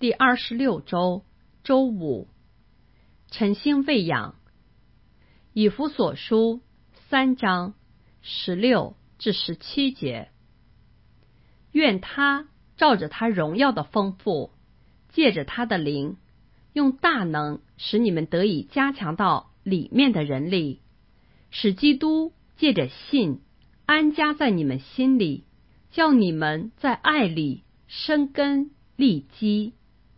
第26周周五，晨星喂养。以弗所书3章16至17节。愿他照着他荣耀的丰富，借着他的灵，用大能使你们得以加强到里面的人里，使基督借着信安家在你们心里，叫你们在爱里生根立基。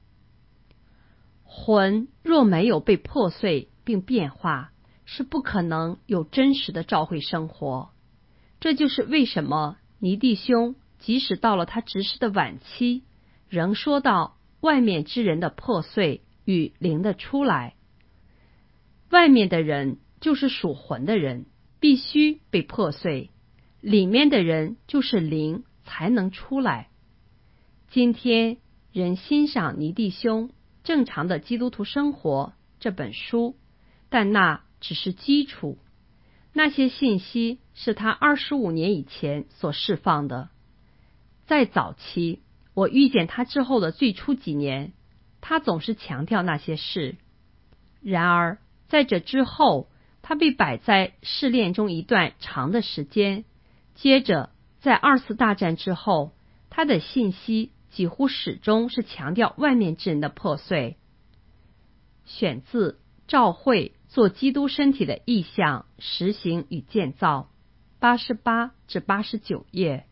魂若没有被破碎并变化，是不可能有真实的教会生活。这就是为什么尼弟兄即使到了他执事的晚期，仍说到外面之人的破碎与灵的出来。外面的人就是属魂的人，必须被破碎；里面的人就是灵，才能出来。今天人欣赏尼弟兄正常的基督徒生活这本书，但那只是基础。那些信息是他25年以前所释放的。在早期，我遇见他之后的最初几年，他总是强调那些事。然而，在这之后，他被摆在试炼中一段长的时间。接着，在2次大战之后，他的信息几乎始终是强调外面之人的破碎。选自召会做基督身体的意象、实行与建造，88至89页。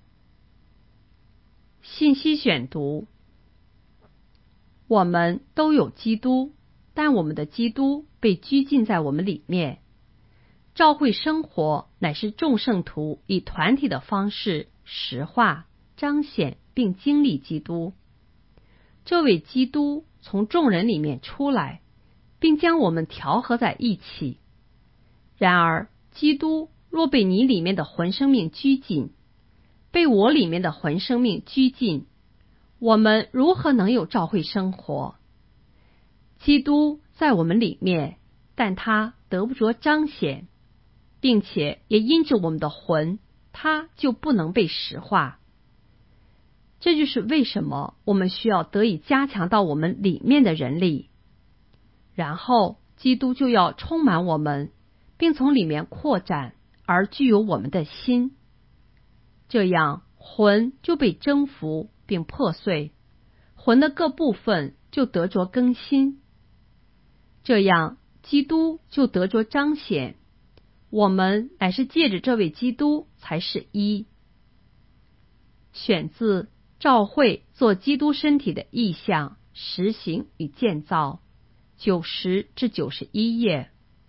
信息选读：我们都有基督，但我们的基督被拘禁在我们里面。召会生活乃是众圣徒以团体的方式实化、彰显并经历基督。这位基督从众人里面出来，并将我们调和在一起。然而，基督若被你里面的魂生命拘禁，被我里面的魂生命拘禁，我们如何能有召会生活？基督在我们里面，但他得不着彰显，并且也因着我们的魂，他就不能被实化。这就是为什么我们需要得以加强到我们里面的人里，然后基督就要充满我们，并从里面扩展而具有我们的心。这样魂就被征服并破碎，魂的各部分就得着更新。这样基督就得着彰显，我们乃是借着这位基督才是一。选自召会做基督身体的意象、实行与建造，90至91页。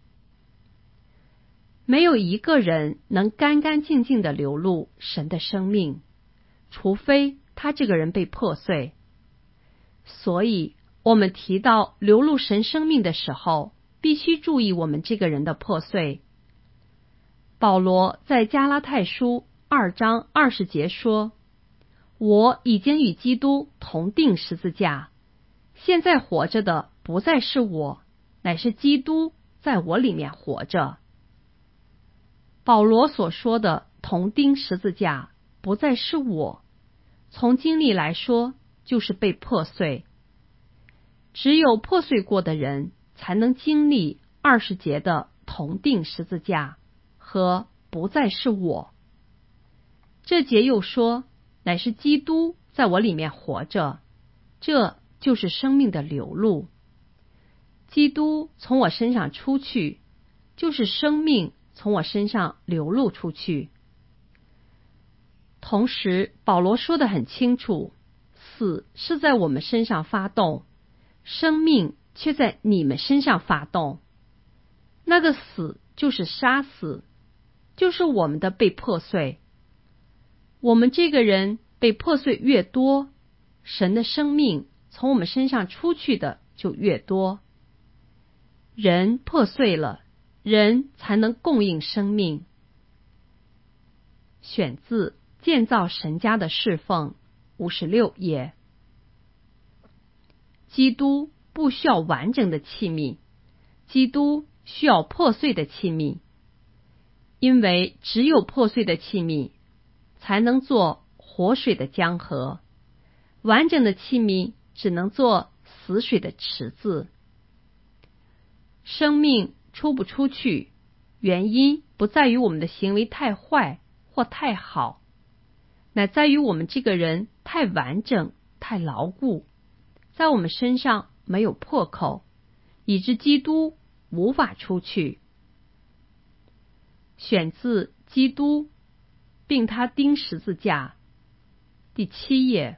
没有一个人能干干净净地流露神的生命，除非他这个人被破碎。所以我们提到流露神生命的时候，必须注意我们这个人的破碎。保罗在加拉太书2章20节说：我已经与基督同定十字架，现在活着的不再是我，乃是基督在我里面活着。保罗所说的同钉十字架不再是我，从经历来说就是被破碎。只有破碎过的人才能经历20节的同钉十字架和不再是我。这节又说，乃是基督在我里面活着，这就是生命的流露。基督从我身上出去，就是生命从我身上流露出去。同时，保罗说得很清楚，死是在我们身上发动，生命却在你们身上发动。那个死就是杀死，就是我们的被破碎。我们这个人被破碎越多，神的生命从我们身上出去的就越多。人破碎了，人才能供应生命。选自建造神家的侍奉，56页。基督不需要完整的器皿，基督需要破碎的器皿，因为只有破碎的器皿才能做活水的江河，完整的器皿只能做死水的池子。生命出不出去，原因不在于我们的行为太坏或太好，乃在于我们这个人太完整、太牢固，在我们身上没有破口，以致基督无法出去。选自《基督并他钉十字架》第7页。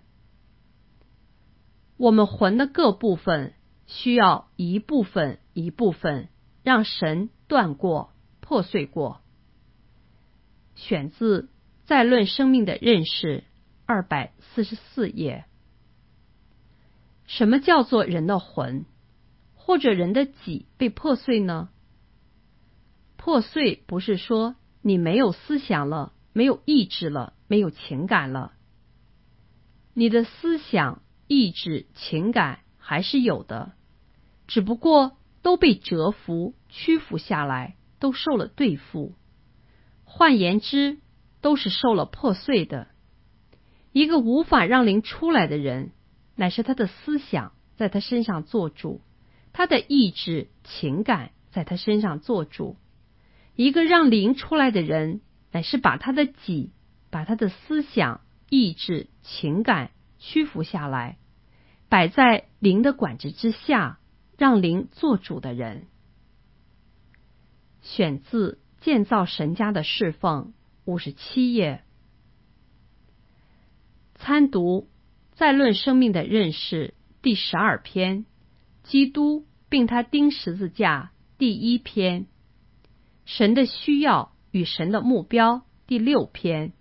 我们魂的各部分需要一部分一部分让神断过、破碎过。选自《再论生命的认识》244页。什么叫做人的魂，或者人的己被破碎呢？破碎不是说你没有思想了，没有意志了，没有情感了。你的思想、意志、情感还是有的，只不过都被折服、屈服下来，都受了对付。换言之，都是受了破碎的。一个无法让灵出来的人，乃是他的思想在他身上做主，他的意志、情感在他身上做主。一个让灵出来的人，乃是把他的己、把他的思想、意志、情感屈服下来，摆在灵的管制之下，让灵做主的人。选自《建造神家的侍奉》57页。参读《再论生命的认识》第12篇，基督并他钉十字架第1篇，神的需要与神的目标第6篇，